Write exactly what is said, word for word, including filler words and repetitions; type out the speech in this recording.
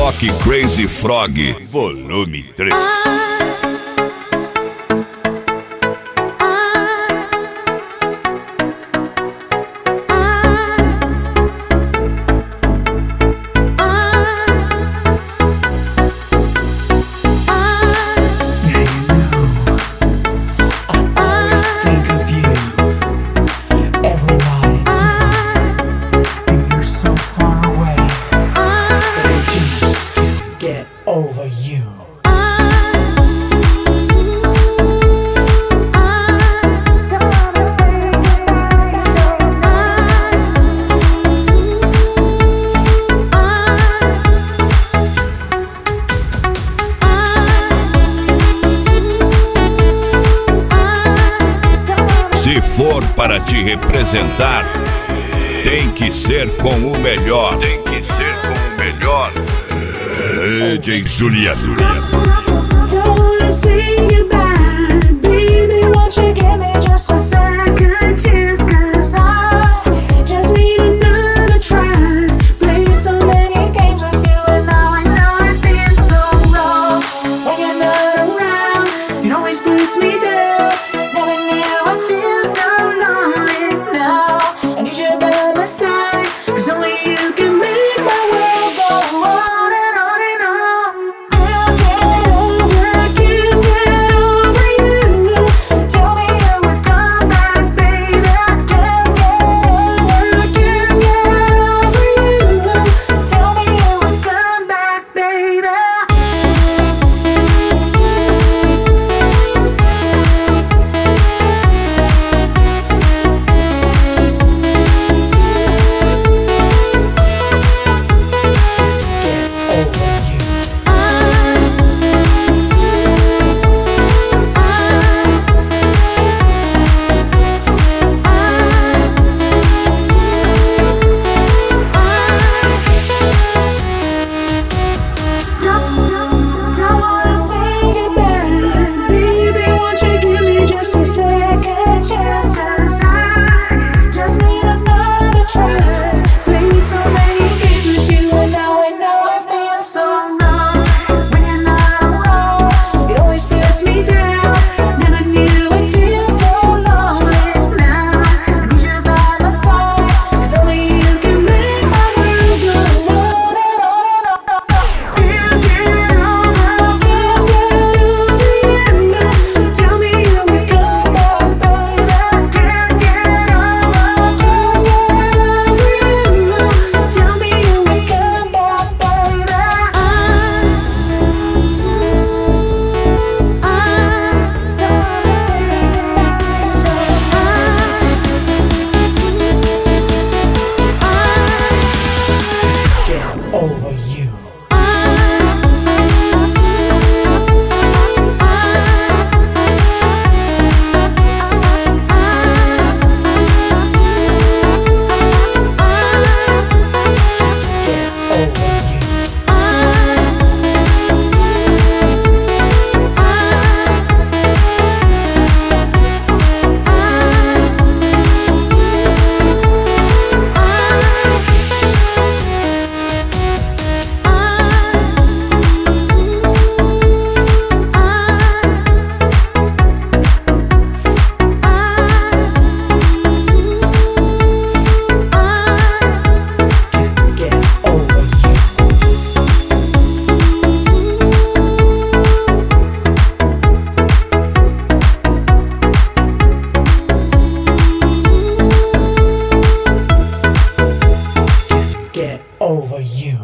Rock Crazy Frog, volume três. Over you. Se for para te representar, tem que ser com o melhor. Tem que ser com o melhor. D J Juliano. Don't wanna say goodbye, baby, won't you give me just a second chance? Cause I just need another try. Played so many games with you and now I know it feels so wrong. When you're not around, it always puts me down. Never knew I'd feel so lonely now. I need you by my side, cause only you can make my world go on and on and on. Can't get over, can't get over you. Tell me you would come back, baby. Can't get over, can't get over you. Tell me you would come back, baby. Don't wanna say goodbye, baby, won't you give me just a second chance? Cause I just need another try. Played so many games with you and now I know I've been so wrong. When you're not around, it always puts me down. Never knew I'd feel so lonely now. I need you by my side, cause only you can make my world go on and on and on. Can't get over, can't get over you. Tell me you would come back, baby. Can't get over, can't get over you. Tell me you would come back, baby. Get over you. Get over you. Get over you. Get over you.